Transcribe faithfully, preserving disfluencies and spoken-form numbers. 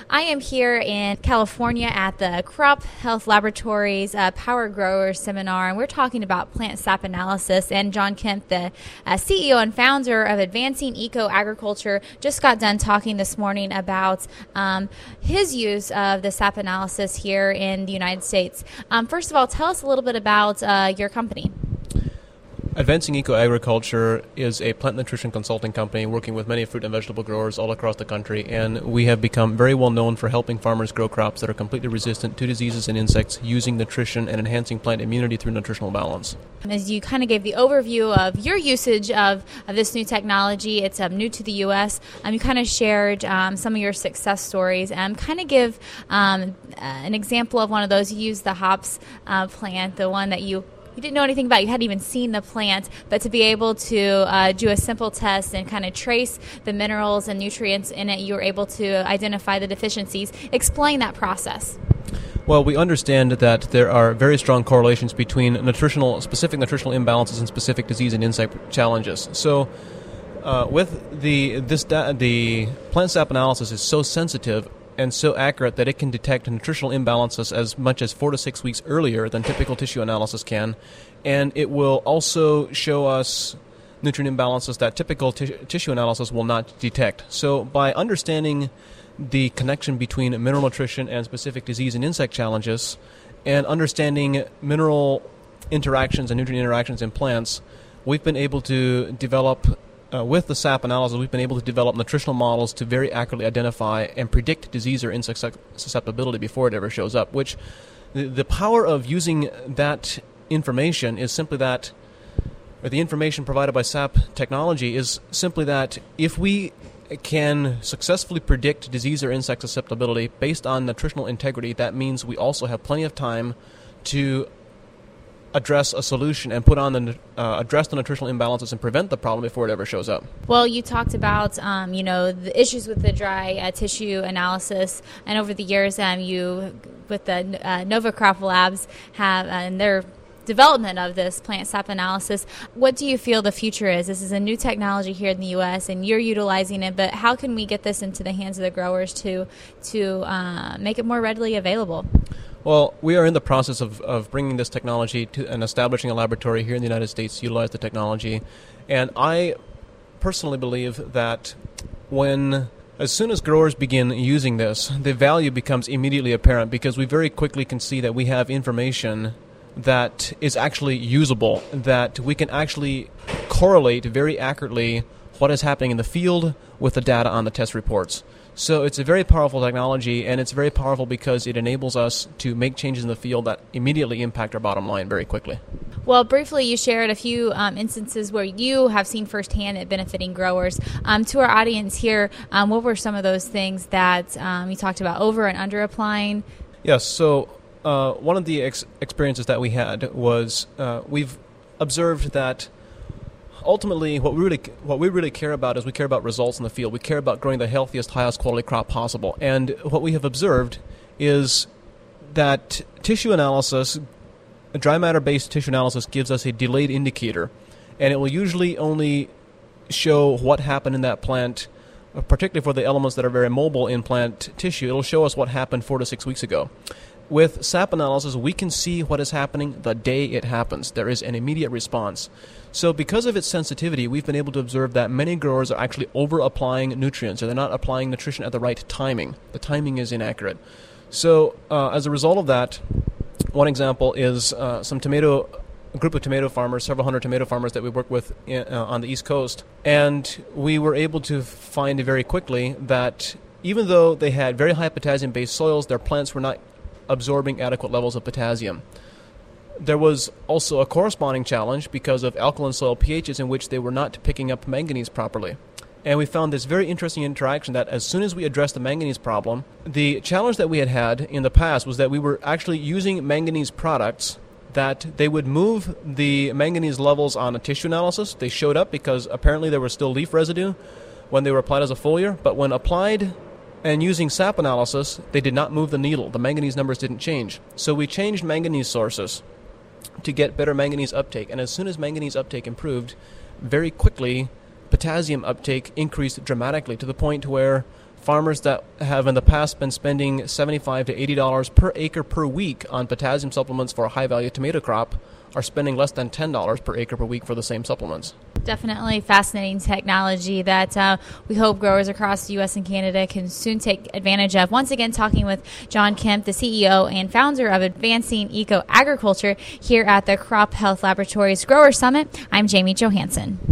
I am here in California at the Crop Health Laboratories uh, Power Growers Seminar, and we're talking about plant sap analysis. And John Kemp, the uh, C E O and founder of Advancing Eco Agriculture, just got done talking this morning about um, his use of the sap analysis here in the United States. Um, first of all, tell us a little bit about uh, your company. Advancing Eco Agriculture is a plant nutrition consulting company working with many fruit and vegetable growers all across the country, and we have become very well known for helping farmers grow crops that are completely resistant to diseases and insects using nutrition and enhancing plant immunity through nutritional balance. As you kind of gave the overview of your usage of, of this new technology, it's um, new to the U S, um, you kind of shared um, some of your success stories, and kind of give um, uh, an example of one of those. You used the hops uh, plant, the one that you You didn't know anything about. You hadn't even seen the plant, but to be able to uh, do a simple test and kind of trace the minerals and nutrients in it, you were able to identify the deficiencies. Explain that process. Well, we understand that there are very strong correlations between nutritional, specific nutritional imbalances and specific disease and insect challenges. So, uh, with the this da- the plant sap analysis is so sensitive and so accurate that it can detect nutritional imbalances as much as four to six weeks earlier than typical tissue analysis can. And it will also show us nutrient imbalances that typical t- tissue analysis will not detect. So by understanding the connection between mineral nutrition and specific disease and insect challenges, and understanding mineral interactions and nutrient interactions in plants, we've been able to develop Uh, with the sap analysis, we've been able to develop nutritional models to very accurately identify and predict disease or insect susceptibility before it ever shows up, which the, the power of using that information is simply that, or the information provided by sap technology is simply that if we can successfully predict disease or insect susceptibility based on nutritional integrity, that means we also have plenty of time to address a solution and put on the uh, address the nutritional imbalances and prevent the problem before it ever shows up. Well, you talked about um, you know the issues with the dry uh, tissue analysis, and over the years, um, you with the uh, Nova Crop Labs have uh, and their development of this plant sap analysis. What do you feel the future is? This is a new technology here in the U S, and you're utilizing it. But how can we get this into the hands of the growers to to uh, make it more readily available? Well, we are in the process of, of bringing this technology to and establishing a laboratory here in the United States to utilize the technology. And I personally believe that when, as soon as growers begin using this, the value becomes immediately apparent, because we very quickly can see that we have information that is actually usable, that we can actually correlate very accurately what is happening in the field with the data on the test reports. So it's a very powerful technology, and it's very powerful because it enables us to make changes in the field that immediately impact our bottom line very quickly. Well, briefly, you shared a few um, instances where you have seen firsthand it benefiting growers. Um, to our audience here, um, what were some of those things that um, you talked about over and under applying? Yes, so uh, one of the ex- experiences that we had was uh, we've observed that ultimately, what we really what we really care about is we care about results in the field. We care about growing the healthiest, highest quality crop possible. And what we have observed is that tissue analysis, dry matter-based tissue analysis, gives us a delayed indicator, and it will usually only show what happened in that plant, particularly for the elements that are very mobile in plant tissue. It'll show us what happened four to six weeks ago. With sap analysis, we can see what is happening the day it happens. There is an immediate response. So because of its sensitivity, we've been able to observe that many growers are actually over-applying nutrients, or they're not applying nutrition at the right timing. The timing is inaccurate. So uh, as a result of that, one example is uh, some tomato, a group of tomato farmers, several hundred tomato farmers that we work with in, uh, on the East Coast, and we were able to find very quickly that even though they had very high potassium-based soils, their plants were not absorbing adequate levels of potassium. There was also a corresponding challenge because of alkaline soil pHs in which they were not picking up manganese properly. And we found this very interesting interaction that as soon as we addressed the manganese problem, the challenge that we had had in the past was that we were actually using manganese products that they would move the manganese levels on a tissue analysis. They showed up because apparently there was still leaf residue when they were applied as a foliar, but when applied and using sap analysis, they did not move the needle. The manganese numbers didn't change. So we changed manganese sources to get better manganese uptake. And as soon as manganese uptake improved, very quickly potassium uptake increased dramatically to the point where farmers that have in the past been spending seventy-five to eighty dollars per acre per week on potassium supplements for a high-value tomato crop are spending less than ten dollars per acre per week for the same supplements. Definitely fascinating technology that uh, we hope growers across the U S and Canada can soon take advantage of. Once again, talking with John Kemp, the C E O and founder of Advancing Eco Agriculture here at the Crop Health Laboratories Grower Summit. I'm Jamie Johansson.